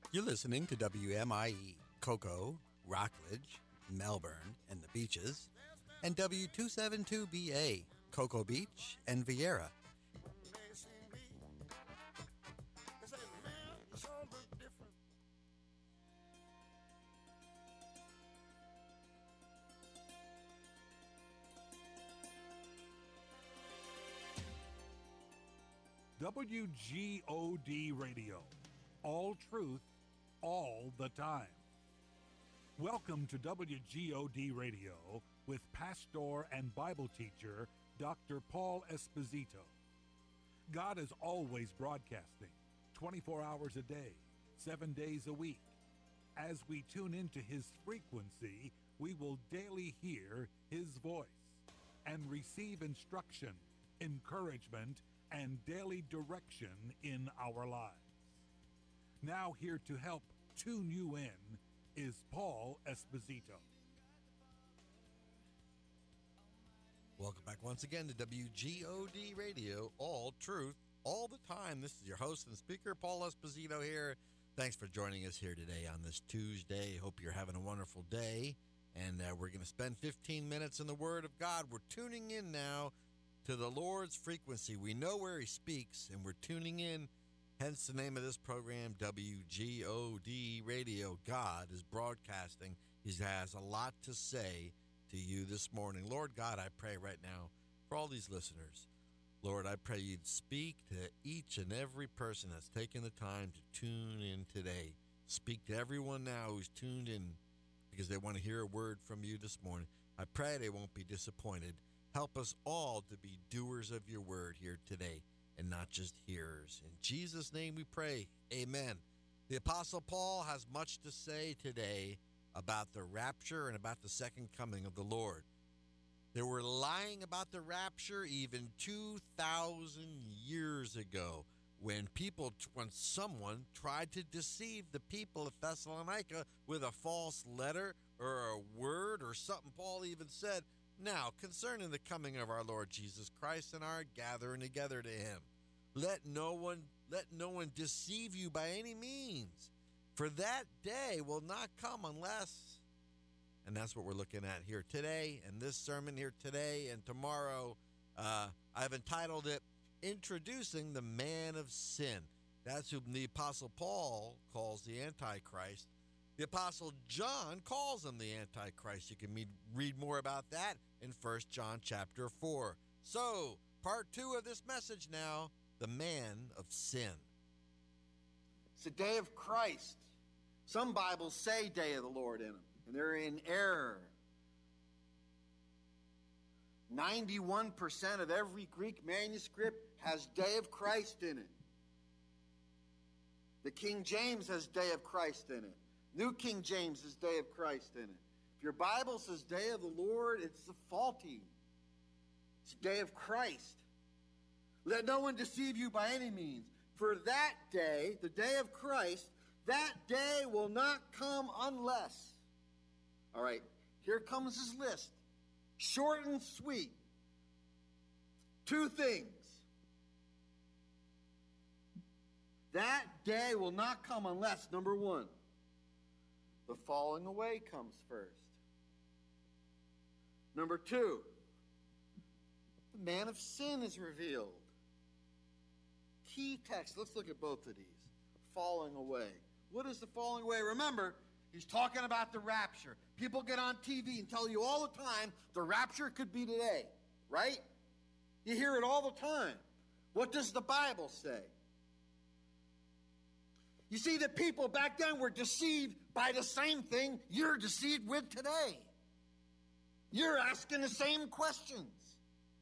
You're listening to WMIE, Cocoa, Rockledge, Melbourne, and the Beaches, and W272BA, Cocoa Beach and Vieira. WGOD Radio. All truth, all the time. Welcome to WGOD Radio with pastor and Bible teacher Dr. Paul Esposito. God is always broadcasting 24 hours a day, 7 days a week. As we tune into his frequency, we will daily hear his voice and receive instruction, encouragement, and daily direction in our lives. Now here to help tune you in is Paul Esposito. Welcome back once again to WGOD Radio, all truth, all the time. This is your host and speaker, Paul Esposito here. Thanks for joining us here today on this Tuesday. Hope you're having a wonderful day. And we're going to spend 15 minutes in the Word of God. We're tuning in now to the Lord's frequency. We know where he speaks, and we're tuning in. Hence the name of this program, WGOD Radio. God is broadcasting. He has a lot to say to you this morning. Lord God, I pray right now for all these listeners. Lord, I pray you'd speak to each and every person that's taken the time to tune in today. Speak to everyone now who's tuned in because they want to hear a word from you this morning. I pray they won't be disappointed. Help us all to be doers of your word here today and not just hearers. In Jesus' name we pray. Amen. The Apostle Paul has much to say today about the rapture and about the second coming of the Lord. They were lying about the rapture even 2,000 years ago when someone tried to deceive the people of Thessalonica with a false letter or a word or something Paul even said. Now, concerning the coming of our Lord Jesus Christ and our gathering together to him, let no one deceive you by any means, for that day will not come unless, and that's what we're looking at here today, and this sermon here today and tomorrow. I've entitled it, Introducing the Man of Sin. That's whom the Apostle Paul calls the Antichrist. The Apostle John calls him the Antichrist. You can read more about that in 1 John chapter 4. So, part 2 of this message now, the man of sin. It's the day of Christ. Some Bibles say day of the Lord in them, and they're in error. 91% of every Greek manuscript has day of Christ in it. The King James has day of Christ in it. New King James has day of Christ in it. If your Bible says day of the Lord, it's faulty. It's day of Christ. Let no one deceive you by any means. For that day, the day of Christ, that day will not come unless. All right, here comes his list. Short and sweet. 2 things. That day will not come unless, number 1, the falling away comes first. Number 2, the man of sin is revealed. Key text. Let's look at both of these. Falling away. What is the falling away? Remember, he's talking about the rapture. People get on TV and tell you all the time the rapture could be today, right? You hear it all the time. What does the Bible say? You see, the people back then were deceived by the same thing you're deceived with today. You're asking the same questions.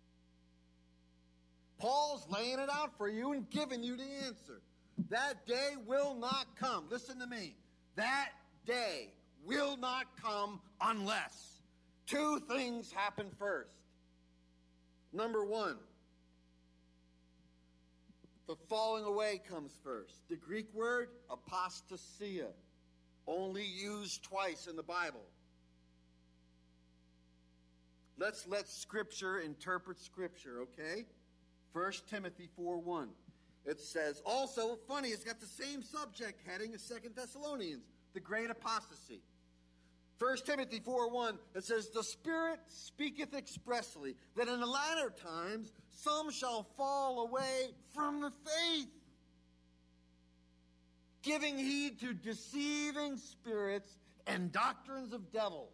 Paul's laying it out for you and giving you the answer. That day will not come. Listen to me. That day will not come unless 2 things happen first. Number 1, the falling away comes first. The Greek word, apostasia, only used twice in the Bible. Let's let Scripture interpret Scripture, okay? 1 Timothy 4:1. It says, also, funny, it's got the same subject heading as 2 Thessalonians, the great apostasy. 1 Timothy 4:1, it says, the Spirit speaketh expressly, that in the latter times some shall fall away from the faith, giving heed to deceiving spirits and doctrines of devils.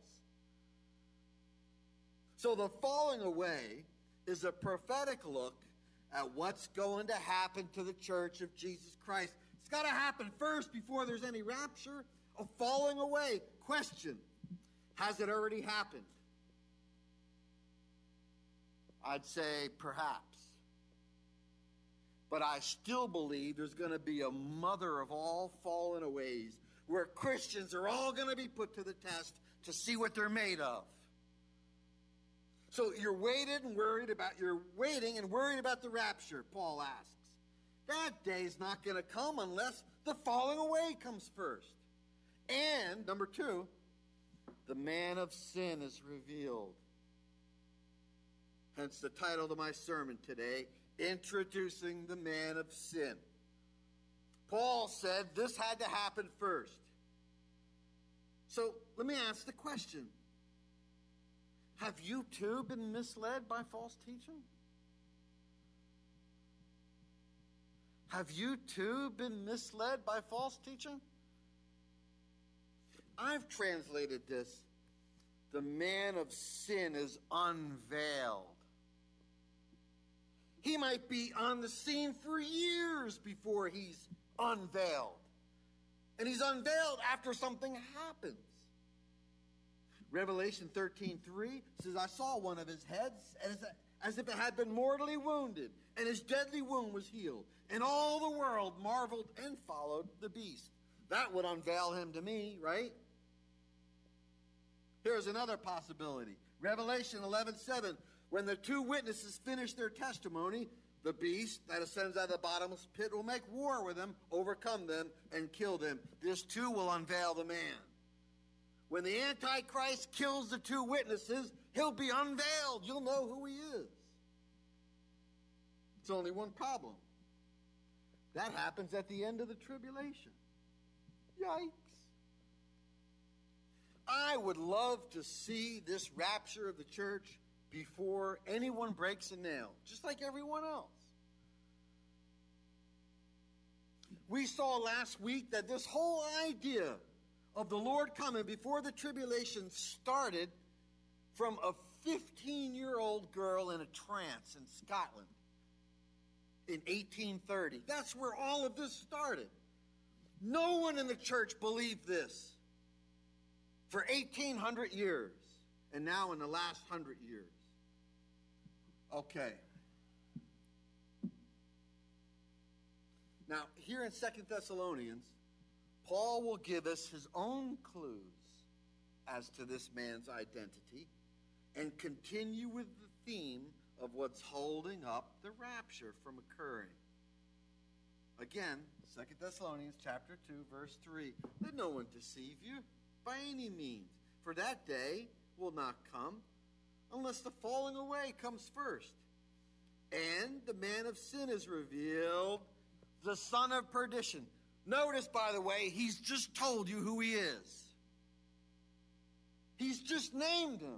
So the falling away is a prophetic look at what's going to happen to the church of Jesus Christ. It's got to happen first before there's any rapture. A falling away. Question, has it already happened? I'd say perhaps. But I still believe there's going to be a mother of all fallen aways where Christians are all going to be put to the test to see what they're made of. So you're waiting and worried about the rapture, Paul asks. That day's not going to come unless the falling away comes first. And, number 2, the man of sin is revealed. Hence the title to my sermon today, Introducing the Man of Sin. Paul said this had to happen first. So let me ask the question. Have you too been misled by false teaching? Have you too been misled by false teaching? I've translated this, the man of sin is unveiled. He might be on the scene for years before he's unveiled. And he's unveiled after something happens. Revelation 13:3 says, I saw one of his heads as if it had been mortally wounded, and his deadly wound was healed. And all the world marveled and followed the beast. That would unveil him to me, right? Here's another possibility. Revelation 11:7, when the 2 witnesses finish their testimony, the beast that ascends out of the bottomless pit will make war with them, overcome them, and kill them. This too will unveil the man. When the Antichrist kills the 2 witnesses, he'll be unveiled. You'll know who he is. It's only one problem. That happens at the end of the tribulation. Yikes. I would love to see this rapture of the church before anyone breaks a nail, just like everyone else. We saw last week that this whole idea of the Lord coming before the tribulation started from a 15-year-old girl in a trance in Scotland in 1830. That's where all of this started. No one in the church believed this for 1,800 years, and now in the last 100 years. Okay. Now, here in 2 Thessalonians, Paul will give us his own clues as to this man's identity and continue with the theme of what's holding up the rapture from occurring. Again, 2 Thessalonians chapter 2, verse 3. Let no one deceive you by any means, for that day will not come unless the falling away comes first. And the man of sin is revealed, the son of perdition. Notice, by the way, he's just told you who he is. He's just named him.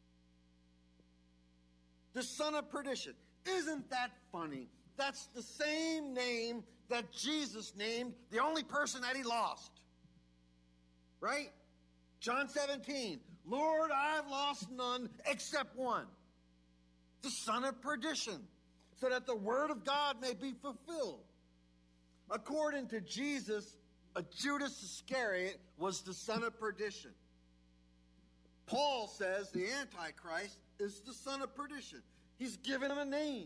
The son of perdition. Isn't that funny? That's the same name that Jesus named the only person that he lost. Right? John 17. Lord, I've lost none except one. The son of perdition. So that the word of God may be fulfilled. According to Jesus, Judas Iscariot was the son of perdition. Paul says the Antichrist is the son of perdition. He's given him a name.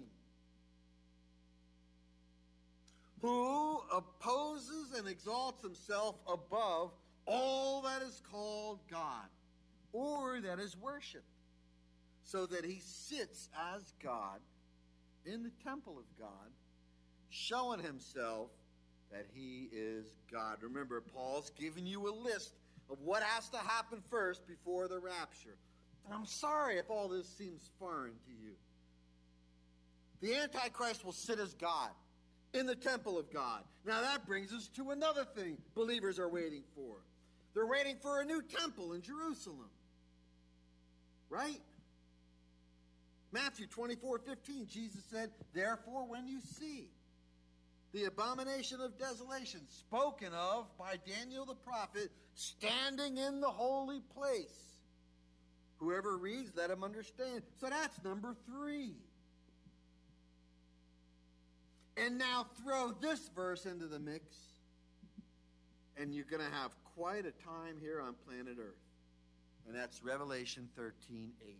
Who opposes and exalts himself above all that is called God or that is worshipped, so that he sits as God in the temple of God, showing himself that he is God. Remember, Paul's giving you a list of what has to happen first before the rapture. And I'm sorry if all this seems foreign to you. The Antichrist will sit as God in the temple of God. Now that brings us to another thing believers are waiting for. They're waiting for a new temple in Jerusalem. Right? Matthew 24:15, Jesus said, "Therefore when you see the abomination of desolation spoken of by Daniel the prophet standing in the holy place, whoever reads, let him understand." So that's number 3. And now throw this verse into the mix, and you're going to have quite a time here on planet Earth. And that's Revelation 13:8,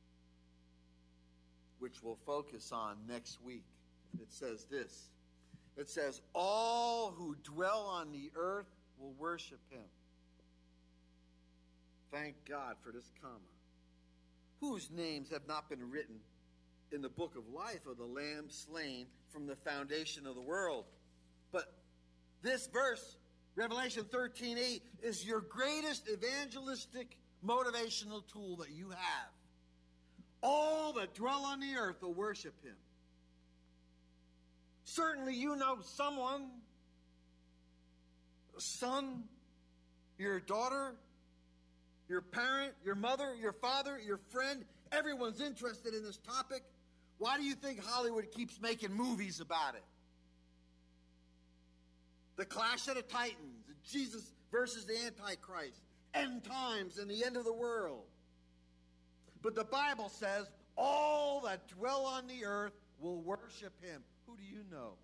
which we'll focus on next week. It says this. It says, "All who dwell on the earth will worship him." Thank God for this comma. "Whose names have not been written in the book of life of the Lamb slain from the foundation of the world." But this verse, Revelation 13:8, is your greatest evangelistic motivational tool that you have. All that dwell on the earth will worship him. Certainly you know someone, a son, your daughter, your parent, your mother, your father, your friend. Everyone's interested in this topic. Why do you think Hollywood keeps making movies about it? The Clash of the Titans, Jesus versus the Antichrist, end times and the end of the world. But the Bible says, all that dwell on the earth will worship him. Who do you know?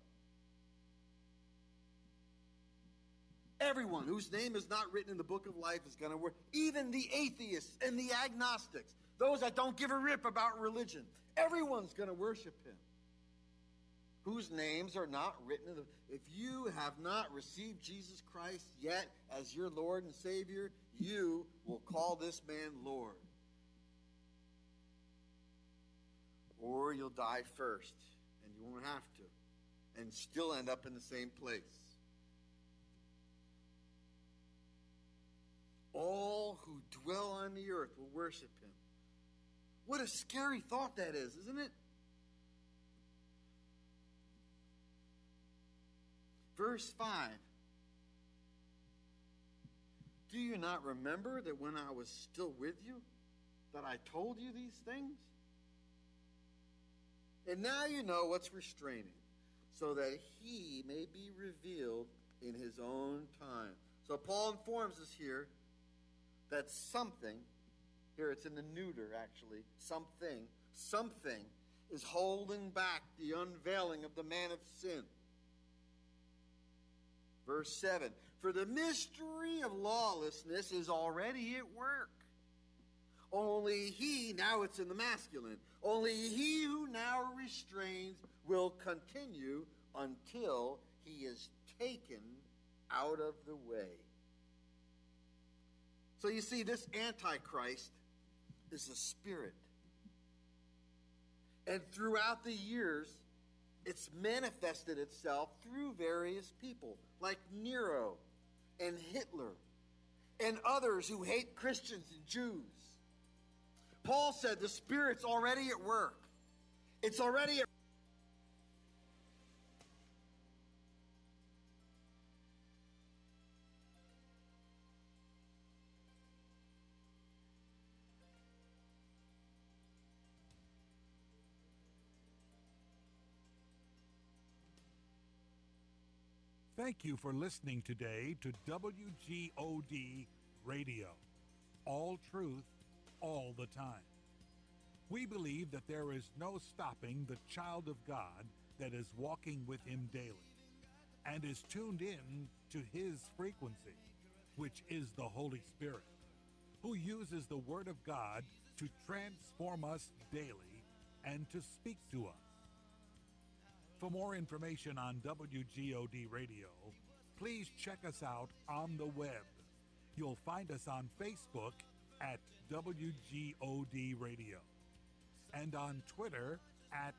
Everyone whose name is not written in the book of life is going to worship. Even the atheists and the agnostics, those that don't give a rip about religion, everyone's going to worship him. Whose names are not written in the... If you have not received Jesus Christ yet as your Lord and Savior, you will call this man Lord. Or you'll die first, and you won't have to, and still end up in the same place. All who dwell on the earth will worship him. What a scary thought that is, isn't it? Verse 5. "Do you not remember that when I was still with you, that I told you these things? And now you know what's restraining, so that he may be revealed in his own time." So Paul informs us here that something, here it's in the neuter actually, something is holding back the unveiling of the man of sin. Verse 7, "For the mystery of lawlessness is already at work. Only he," now it's in the masculine, "only he who now restrains will continue until he is taken out of the way." So you see, this Antichrist is a spirit. And throughout the years, it's manifested itself through various people, like Nero and Hitler and others who hate Christians and Jews. Paul said the Spirit's already at work. It's already at Thank you for listening today to WGOD Radio. All truth, all the time. We believe that there is no stopping the child of God that is walking with him daily and is tuned in to his frequency, which is the Holy Spirit, who uses the Word of God to transform us daily and to speak to us. For more information on WGOD Radio, please check us out on the web. You'll find us on Facebook at WGOD Radio and on Twitter at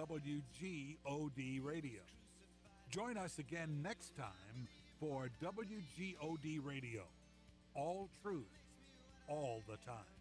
WGOD Radio. Join us again next time for WGOD Radio. All truth, all the time.